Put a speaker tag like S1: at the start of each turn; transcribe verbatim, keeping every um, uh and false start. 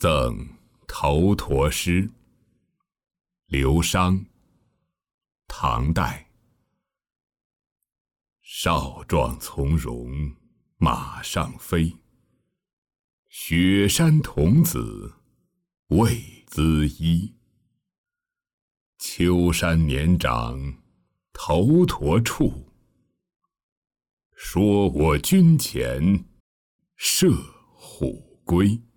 S1: 赠头陀诗。刘商，唐代。少壮从容马上飞，雪山童子为姿衣。秋山年长头陀处，说我军前射虎归。